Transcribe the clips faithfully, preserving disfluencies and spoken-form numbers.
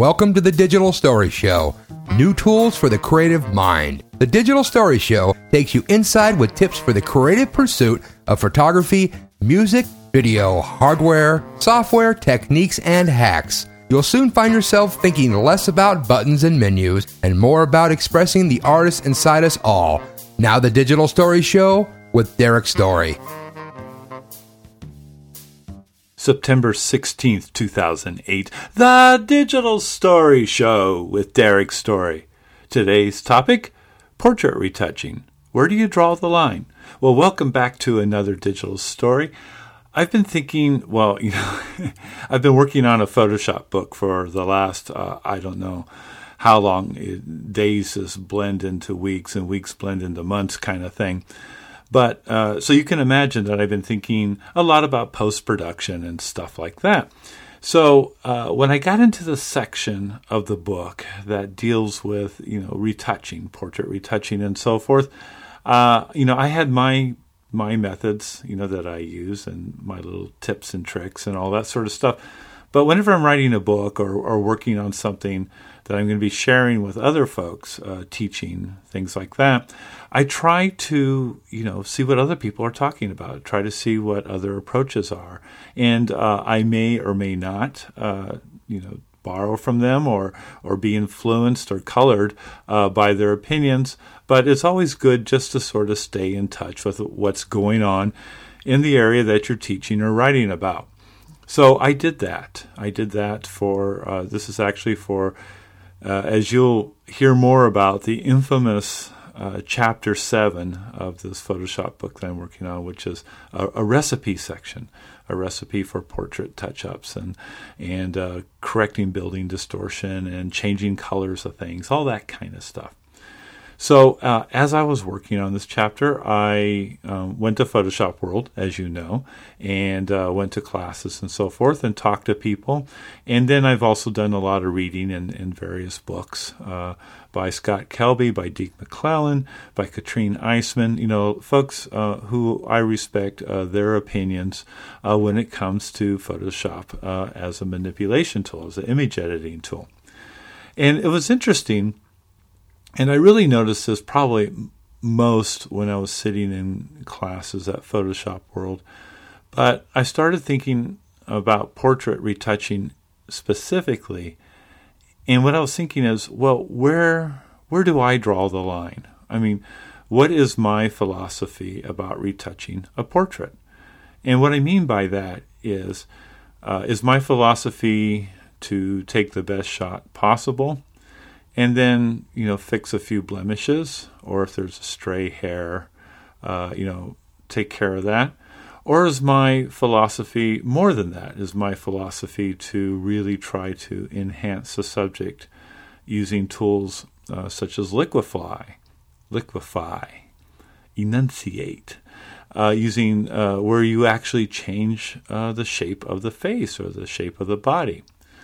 Welcome to the Digital Story Show, new tools for the creative mind. The Digital Story Show takes you inside with tips for the creative pursuit of photography, music, video, hardware, software, techniques, and hacks. You'll soon find yourself thinking less about buttons and menus and more about expressing the artist inside us all. Now the Digital Story Show with Derek Story. September sixteenth, two thousand eight, The Digital Story Show with Derek Story. Today's topic, portrait retouching. Where do you draw the line? Well, welcome back to another digital story. I've been thinking, well, you know, I've been working on a Photoshop book for the last, uh, I don't know how long. It, days just blend into weeks and weeks blend into months kind of thing. But uh, so you can imagine that I've been thinking a lot about post-production and stuff like that. So uh, when I got into the section of the book that deals with, you know, retouching, portrait retouching and so forth, uh, you know, I had my my methods, you know, that I use and my little tips and tricks and all that sort of stuff. But whenever I'm writing a book or, or working on something that I'm going to be sharing with other folks, uh, teaching, things like that, I try to, you know, see what other people are talking about, try to see what other approaches are. And uh, I may or may not, uh, you know, borrow from them or, or be influenced or colored uh, by their opinions. But it's always good just to sort of stay in touch with what's going on in the area that you're teaching or writing about. So I did that. I did that for, uh, this is actually for, uh, as you'll hear more about, the infamous uh, chapter seven of this Photoshop book that I'm working on, which is a, a recipe section, a recipe for portrait touch-ups and, and uh, correcting building distortion and changing colors of things, all that kind of stuff. So uh, as I was working on this chapter, I um, went to Photoshop World, as you know, and uh, went to classes and so forth and talked to people. And then I've also done a lot of reading in, in various books uh, by Scott Kelby, by Deke McClellan, by Katrine Eisman, you know, folks uh, who I respect uh, their opinions uh, when it comes to Photoshop uh, as a manipulation tool, as an image editing tool. And it was interesting. And I really noticed this probably most when I was sitting in classes at Photoshop World. But I started thinking about portrait retouching specifically. And what I was thinking is, well, where where do I draw the line? I mean, what is my philosophy about retouching a portrait? And what I mean by that is, uh, is my philosophy to take the best shot possible? And then, you know, fix a few blemishes, or if there's a stray hair, uh, you know, take care of that. Or is my philosophy more than that? Is my philosophy to really try to enhance the subject using tools uh, such as liquify, liquify, enunciate, uh, using uh, where you actually change uh, the shape of the face or the shape of the body,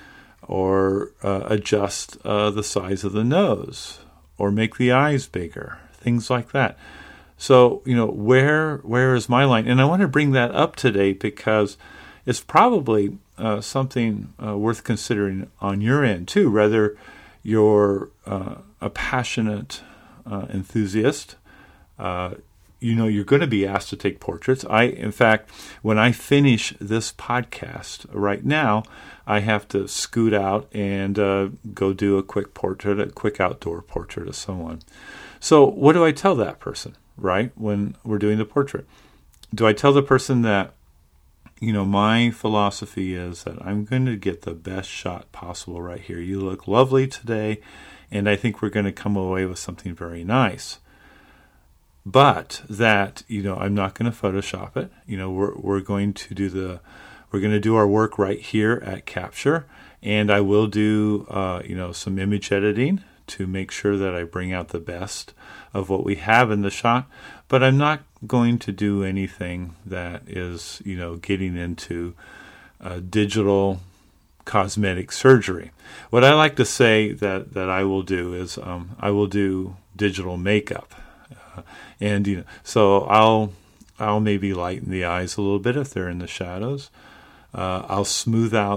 or uh, adjust uh, the size of the nose, or make the eyes bigger, things like that. So, you know, where where is my line? And I want to bring that up today because it's probably uh, something uh, worth considering on your end too. Whether you're uh, a passionate uh, enthusiast, uh, you know, you're going to be asked to take portraits. I, in fact, when I finish this podcast right now, I have to scoot out and uh, go do a quick portrait, a quick outdoor portrait of someone. So what do I tell that person, right, when we're doing the portrait? Do I tell the person that, you know, my philosophy is that I'm going to get the best shot possible right here. You look lovely today, and I think we're going to come away with something very nice. But that, you know, I'm not going to Photoshop it. You know, we're we're going to do the We're going to do our work right here at Capture, and I will do, uh, you know, some image editing to make sure that I bring out the best of what we have in the shot. But I'm not going to do anything that is, you know, getting into uh, digital cosmetic surgery. What I like to say that, that I will do is um, I will do digital makeup, uh, and you know, so I'll I'll maybe lighten the eyes a little bit if they're in the shadows. Uh, I'll smooth out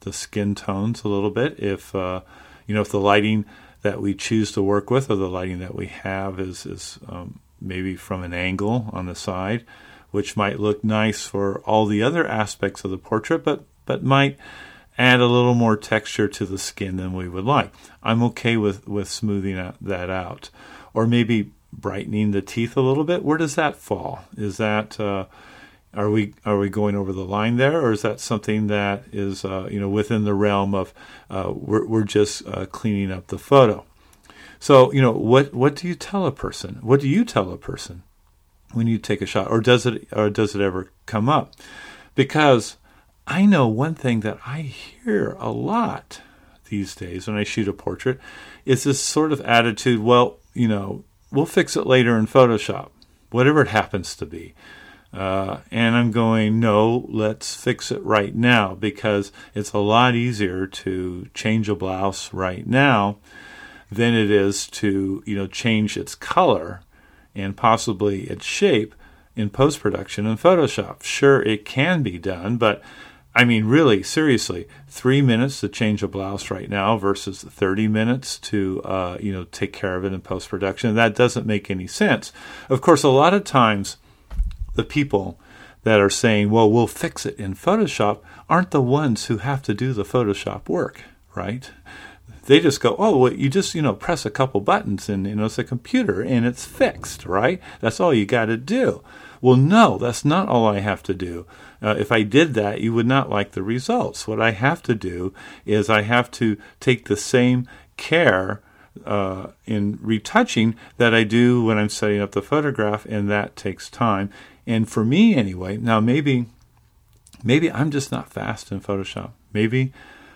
the skin tones a little bit. If uh, you know, if the lighting that we choose to work with or the lighting that we have is is um, maybe from an angle on the side, which might look nice for all the other aspects of the portrait, but but might add a little more texture to the skin than we would like. I'm okay with, with smoothing that, that out. Or maybe brightening the teeth a little bit. Where does that fall? Is that uh, are we are we going over the line there, or is that something that is uh, you know within the realm of uh, we're we're just uh, cleaning up the photo? So you know what what do you tell a person? What do you tell a person when you take a shot, or does it or does it ever come up? Because I know one thing that I hear a lot these days when I shoot a portrait is this sort of attitude, well, you know, we'll fix it later in Photoshop, whatever it happens to be. Uh, and I'm going, no, let's fix it right now, because it's a lot easier to change a blouse right now than it is to, you know, change its color and possibly its shape in post-production in Photoshop. Sure, it can be done, but I mean, really, seriously, three minutes to change a blouse right now versus thirty minutes to, uh, you know, take care of it in post-production. That doesn't make any sense. Of course, a lot of times the people that are saying, well, we'll fix it in Photoshop aren't the ones who have to do the Photoshop work, right? They just go, oh, well, you just, you know, press a couple buttons and, you know, it's a computer and it's fixed, right? That's all you got to do. Well, no, that's not all I have to do. Uh, if I did that, you would not like the results. What I have to do is I have to take the same care uh, in retouching that I do when I'm setting up the photograph, and that takes time. And for me anyway, now maybe maybe I'm just not fast in Photoshop. Maybe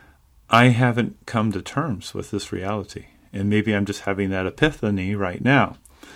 I haven't come to terms with this reality, and maybe I'm just having that epiphany right now.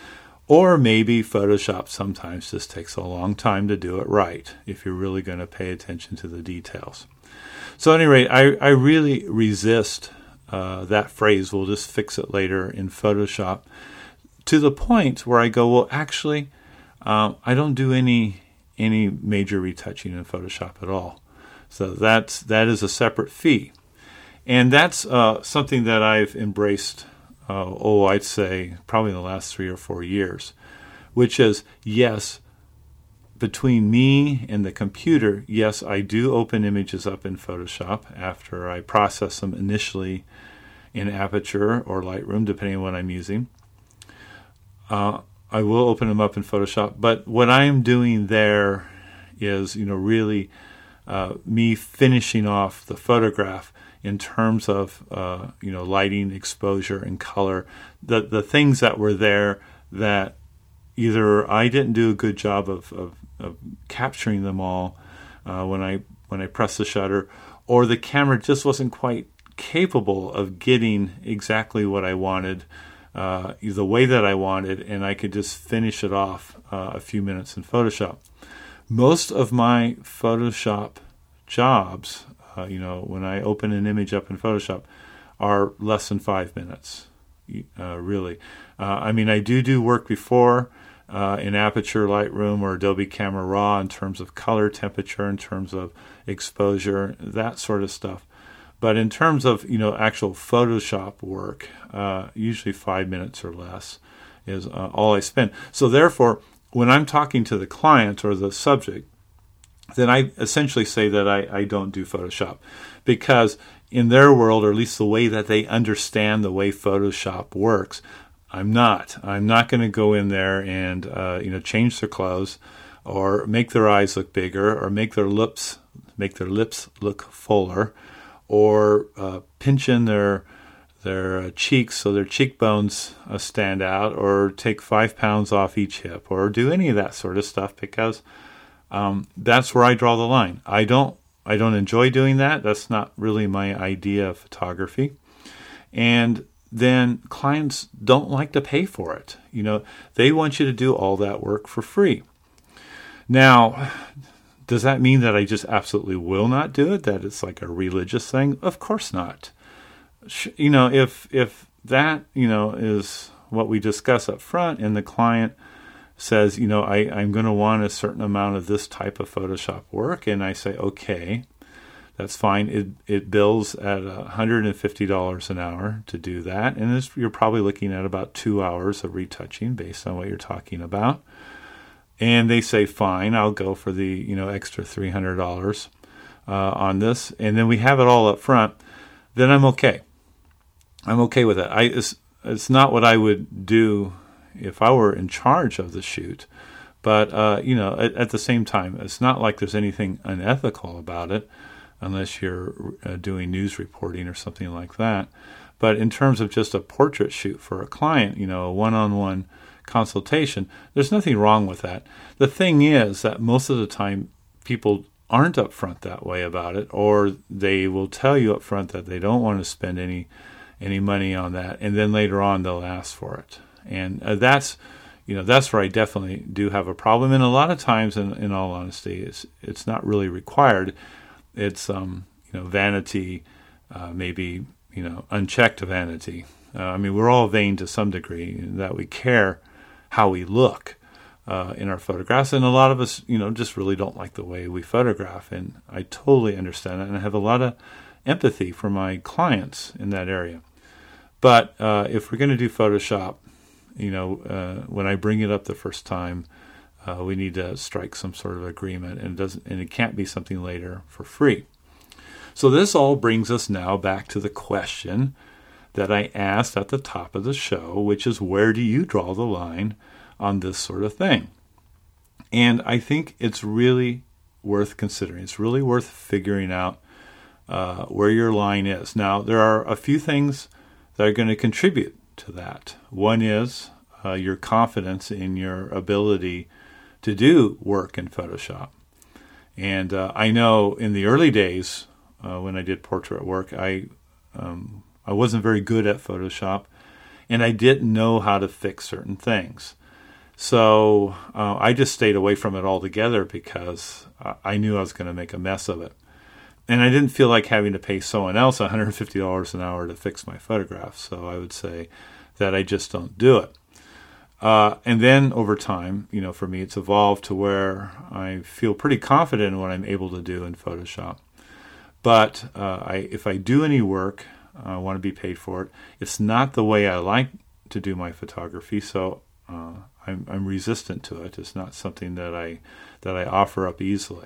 Or maybe Photoshop sometimes just takes a long time to do it right if you're really going to pay attention to the details. So at any rate, I, I really resist uh, that phrase, we'll just fix it later in Photoshop, to the point where I go, well, actually, um, I don't do any any major retouching in Photoshop at all. So that's that is a separate fee. And that's uh, something that I've embraced Uh, oh, I'd say probably in the last three or four years, which is, yes, between me and the computer, yes, I do open images up in Photoshop after I process them initially in Aperture or Lightroom, depending on what I'm using. Uh, I will open them up in Photoshop, but what I am doing there is, you know, really uh, me finishing off the photograph in terms of, uh, you know, lighting, exposure, and color, the the things that were there that either I didn't do a good job of, of, of capturing them all uh, when I when I pressed the shutter, or the camera just wasn't quite capable of getting exactly what I wanted, uh, the way that I wanted, and I could just finish it off uh, a few minutes in Photoshop. Most of my Photoshop jobs, Uh, you know, when I open an image up in Photoshop, are less than five minutes, uh, really. Uh, I mean, I do do work before uh, in Aperture, Lightroom, or Adobe Camera Raw in terms of color, temperature, in terms of exposure, that sort of stuff. But in terms of, you know, actual Photoshop work, uh, usually five minutes or less is uh, all I spend. So therefore, when I'm talking to the client or the subject, then I essentially say that I, I don't do Photoshop, because in their world, or at least the way that they understand the way Photoshop works, I'm not. I'm not going to go in there and uh, you know change their clothes, or make their eyes look bigger, or make their lips make their lips look fuller, or uh, pinch in their their uh, cheeks so their cheekbones uh, stand out, or take five pounds off each hip, or do any of that sort of stuff, because Um, that's where I draw the line. I don't I don't enjoy doing that. That's not really my idea of photography. And then clients don't like to pay for it. You know, they want you to do all that work for free. Now, does that mean that I just absolutely will not do it? That it's like a religious thing? Of course not. You know, if if that, you know, is what we discuss up front, and the client says, you know, I, I'm going to want a certain amount of this type of Photoshop work, and I say, okay, That's fine. It it bills at one hundred fifty dollars an hour to do that, and this, you're probably looking at about two hours of retouching based on what you're talking about. And they say, fine, I'll go for the you know extra three hundred dollars uh, on this, and then we have it all up front. Then I'm okay. I'm okay with that. I it's, it's not what I would do if I were in charge of the shoot. But, uh, you know, at, at the same time, it's not like there's anything unethical about it unless you're uh, doing news reporting or something like that. But in terms of just a portrait shoot for a client, you know, a one-on-one consultation, there's nothing wrong with that. The thing is that most of the time people aren't upfront that way about it, or they will tell you upfront that they don't want to spend any any money on that, and then later on they'll ask for it. And uh, that's, you know, that's where I definitely do have a problem. And a lot of times, in, in all honesty, it's it's not really required. It's um you know vanity, uh, maybe you know unchecked vanity. Uh, I mean, we're all vain to some degree in that we care how we look uh, in our photographs, and a lot of us, you know, just really don't like the way we photograph. And I totally understand that, and I have a lot of empathy for my clients in that area. But uh, if we're going to do Photoshop, you know, uh, when I bring it up the first time, uh, we need to strike some sort of agreement, and it doesn't, and it can't be something later for free. So this all brings us now back to the question that I asked at the top of the show, which is, where do you draw the line on this sort of thing? And I think it's really worth considering. It's really worth figuring out uh, where your line is. Now, there are a few things that are going to contribute to that. One is uh, your confidence in your ability to do work in Photoshop. And uh, I know in the early days uh, when I did portrait work, I um, I wasn't very good at Photoshop, and I didn't know how to fix certain things. So uh, I just stayed away from it altogether because I knew I was going to make a mess of it. And I didn't feel like having to pay someone else one hundred fifty dollars an hour to fix my photographs. So I would say that I just don't do it. Uh, and then over time, you know, for me, it's evolved to where I feel pretty confident in what I'm able to do in Photoshop. But uh, I, if I do any work, I want to be paid for it. It's not the way I like to do my photography, so uh, I'm, I'm resistant to it. It's not something that I that I offer up easily.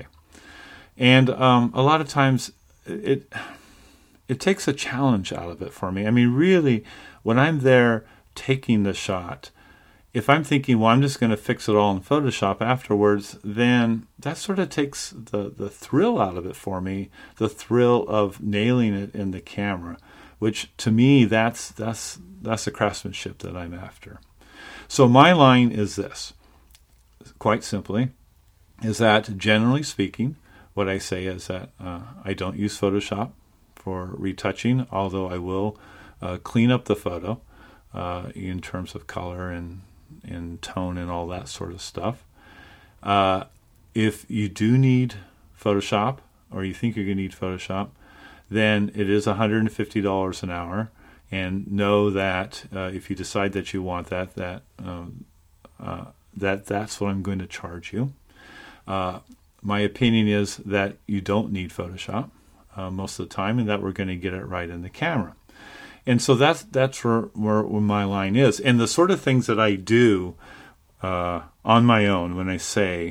And um, a lot of times it it takes a challenge out of it for me. I mean, really, when I'm there taking the shot, if I'm thinking, well, I'm just going to fix it all in Photoshop afterwards, then that sort of takes the, the thrill out of it for me, the thrill of nailing it in the camera, which to me, that's that's that's the craftsmanship that I'm after. So my line is this, quite simply, is that generally speaking, what I say is that uh, I don't use Photoshop for retouching, although I will uh, clean up the photo uh, in terms of color and, and tone and all that sort of stuff. Uh, if you do need Photoshop, or you think you're going to need Photoshop, then it is one hundred fifty dollars an hour. And know that uh, if you decide that you want that, that um, uh, that that's what I'm going to charge you. Uh, My opinion is that you don't need Photoshop uh, most of the time, and that we're going to get it right in the camera. And so that's that's where, where, where my line is. And the sort of things that I do uh, on my own when I say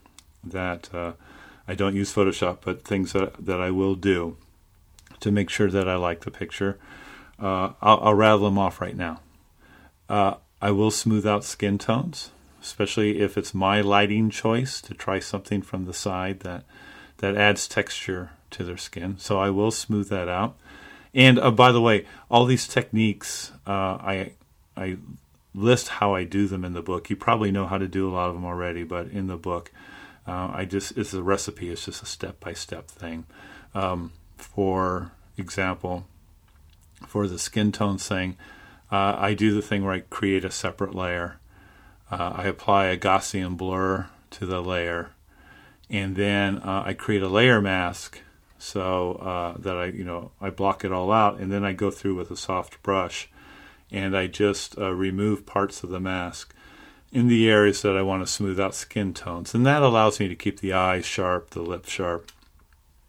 that uh, I don't use Photoshop, but things that, that I will do to make sure that I like the picture, uh, I'll, I'll rattle them off right now. Uh, I will smooth out skin tones, especially if it's my lighting choice to try something from the side that that adds texture to their skin. So I will smooth that out. And uh, by the way, all these techniques, uh, I I list how I do them in the book. You probably know how to do a lot of them already, but in the book, uh, I just it's a recipe. It's just a step-by-step thing. Um, for example, for the skin tone thing, uh, I do the thing where I create a separate layer. Uh, I apply a Gaussian blur to the layer, and then uh, I create a layer mask so uh, that I, you know, I block it all out, and then I go through with a soft brush, and I just uh, remove parts of the mask in the areas that I want to smooth out skin tones, and that allows me to keep the eyes sharp, the lips sharp,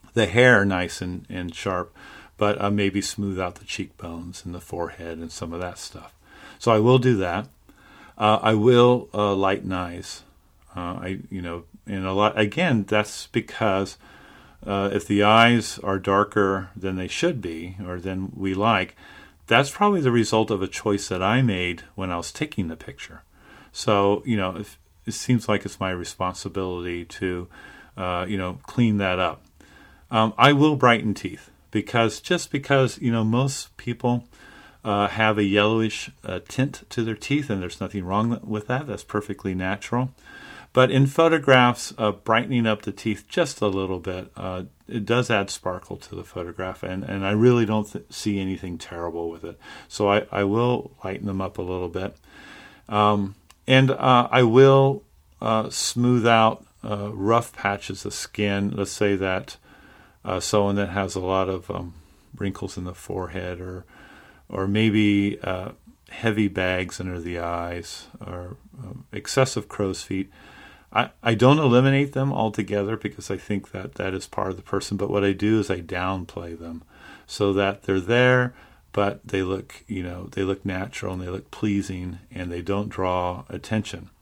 the hair nice and, and sharp, but uh, maybe smooth out the cheekbones and the forehead and some of that stuff. So I will do that. Uh, I will uh, lighten eyes. Uh, I, you know, and a lot again. That's because uh, if the eyes are darker than they should be, or than we like, that's probably the result of a choice that I made when I was taking the picture. So, you know, if, it seems like it's my responsibility to, uh, you know, clean that up. Um, I will brighten teeth because just because, you know, most people uh, have a yellowish uh, tint to their teeth, and there's nothing wrong with that. That's perfectly natural. But in photographs, uh, brightening up the teeth just a little bit, uh, it does add sparkle to the photograph, and, and I really don't th- see anything terrible with it. So I, I will lighten them up a little bit. Um, and uh, I will uh, smooth out uh, rough patches of skin. Let's say that uh, someone that has a lot of um, wrinkles in the forehead, or or maybe uh, heavy bags under the eyes, or uh, excessive crow's feet. I, I don't eliminate them altogether because I think that that is part of the person, but what I do is I downplay them so that they're there, but they look, you know, they look natural and they look pleasing and they don't draw attention.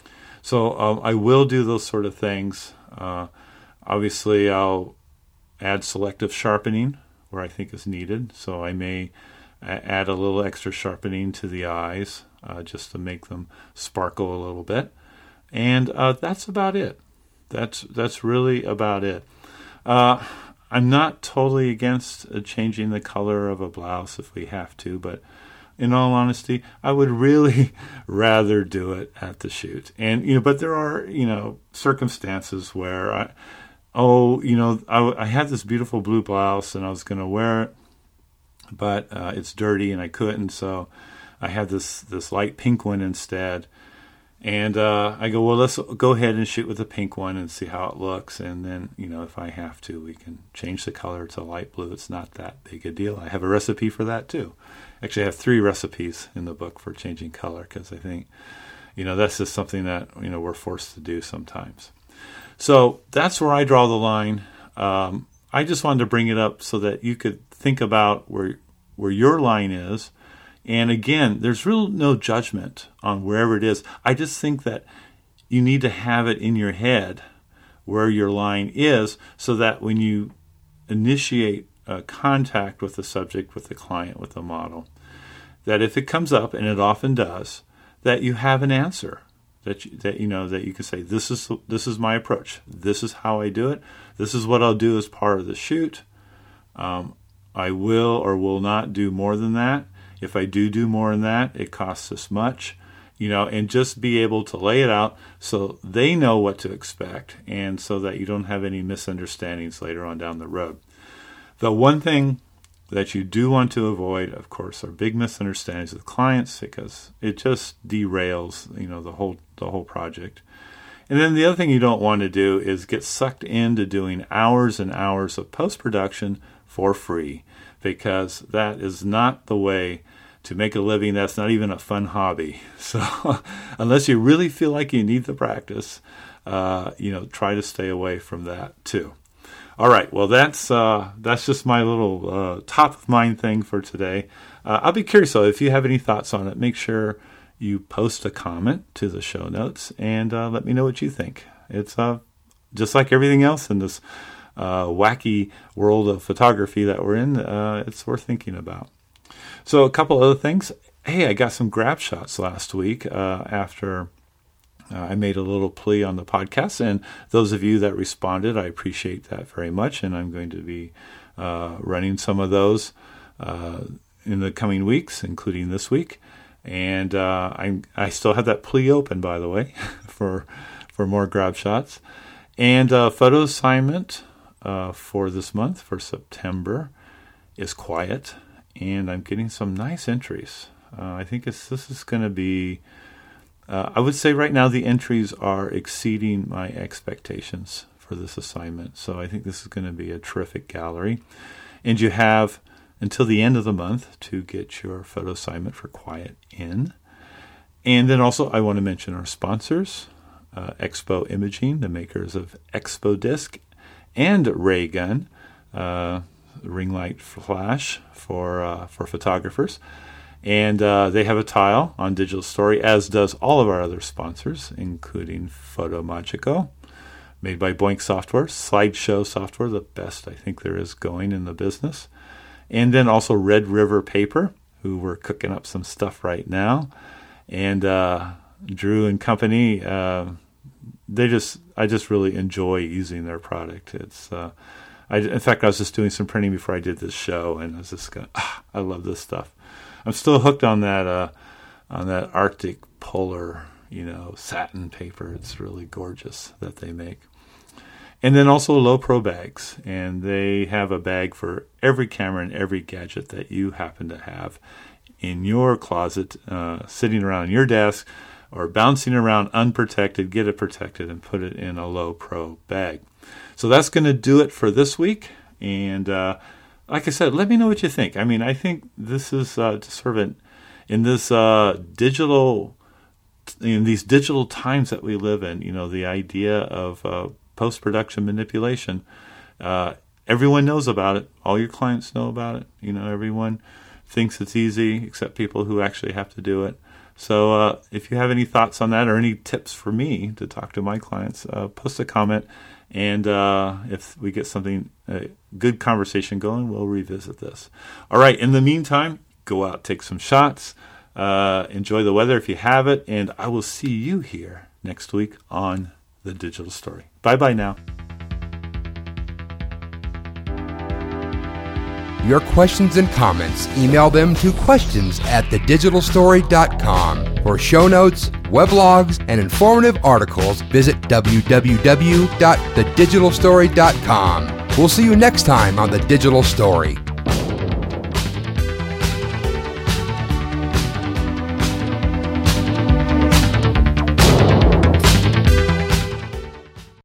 So um, I will do those sort of things. Uh, obviously, I'll add selective sharpening where I think is needed. So I may add a little extra sharpening to the eyes uh, just to make them sparkle a little bit. And uh, that's about it. That's that's really about it. Uh, I'm not totally against uh, changing the color of a blouse if we have to, but in all honesty, I would really rather do it at the shoot. And you know, but there are you know circumstances where I, oh, you know, I, I had this beautiful blue blouse and I was going to wear it, but uh, it's dirty and I couldn't, so I had this this light pink one instead. And uh, I go, well, let's go ahead and shoot with the pink one and see how it looks. And then, you know, if I have to, we can change the color to light blue. It's not that big a deal. I have a recipe for that, too. Actually, I have three recipes in the book for changing color because I think, you know, that's just something that, you know, we're forced to do sometimes. So that's where I draw the line. Um, I just wanted to bring it up so that you could think about where where your line is. And again, there's real no judgment on wherever it is. I just think that you need to have it in your head where your line is so that when you initiate uh, contact with the subject, with the client, with the model, that if it comes up, and it often does, that you have an answer. That you, that you know that you can say, this is this is my approach. This is how I do it. This is what I'll do as part of the shoot. Um, I will or will not do more than that. If I do do more than that, it costs this much, you know, and just be able to lay it out so they know what to expect and so that you don't have any misunderstandings later on down the road. The one thing that you do want to avoid, of course, are big misunderstandings with clients because it just derails, you know, the whole the whole project. And then the other thing you don't want to do is get sucked into doing hours and hours of post-production for free, because that is not the way to make a living. That's not even a fun hobby. So unless you really feel like you need the practice, uh, you know, try to stay away from that too. All right, well, that's uh, that's just my little uh, top of mind thing for today. Uh, I'll be curious, though, if you have any thoughts on it, make sure you post a comment to the show notes and uh, let me know what you think. It's uh, just like everything else in this Uh, wacky world of photography that we're in, uh, it's worth thinking about. So a couple other things. Hey, I got some grab shots last week uh, after uh, I made a little plea on the podcast, and those of you that responded, I appreciate that very much, and I'm going to be uh, running some of those uh, in the coming weeks, including this week. And uh, I I still have that plea open, by the way, for for more grab shots. And uh, photo assignment Uh, for this month, for September, is quiet, and I'm getting some nice entries. Uh, I think it's, this is going to be, uh, I would say right now the entries are exceeding my expectations for this assignment. So I think this is going to be a terrific gallery. And you have until the end of the month to get your photo assignment for Quiet in. And then also I want to mention our sponsors, uh, Expo Imaging, the makers of Expo Disc, and Ray Gun. uh, ring light flash for uh, for photographers. And uh, they have a tile on Digital Story, as does all of our other sponsors, including Photomagico, made by Boink Software, Slideshow Software, the best I think there is going in the business. And then also Red River Paper, who we're cooking up some stuff right now. And uh, Drew and company, uh, they just I just really enjoy using their product. It's uh, I, in fact, I was just doing some printing before I did this show, and I was just going, ah, I love this stuff. I'm still hooked on that uh, on that Arctic polar, you know, satin paper. It's really gorgeous that they make. And then also Low Pro bags, and they have a bag for every camera and every gadget that you happen to have in your closet, uh, sitting around your desk or bouncing around unprotected. Get it protected and put it in a Low Pro bag. So that's going to do it for this week. And uh, like I said, let me know what you think. I mean, I think this is uh, sort of an, in this uh, digital, in these digital times that we live in, you know, the idea of uh, post-production manipulation, uh, everyone knows about it. All your clients know about it. You know, everyone thinks it's easy except people who actually have to do it. So uh, if you have any thoughts on that or any tips for me to talk to my clients, uh, post a comment. And uh, if we get something, a good conversation going, we'll revisit this. All right. In the meantime, go out, take some shots, uh, enjoy the weather if you have it, and I will see you here next week on The Digital Story. Bye-bye now. Your questions and comments, email them to questions at the digital story dot com. For show notes, weblogs, and informative articles, visit w w w dot the digital story dot com. We'll see you next time on The Digital Story.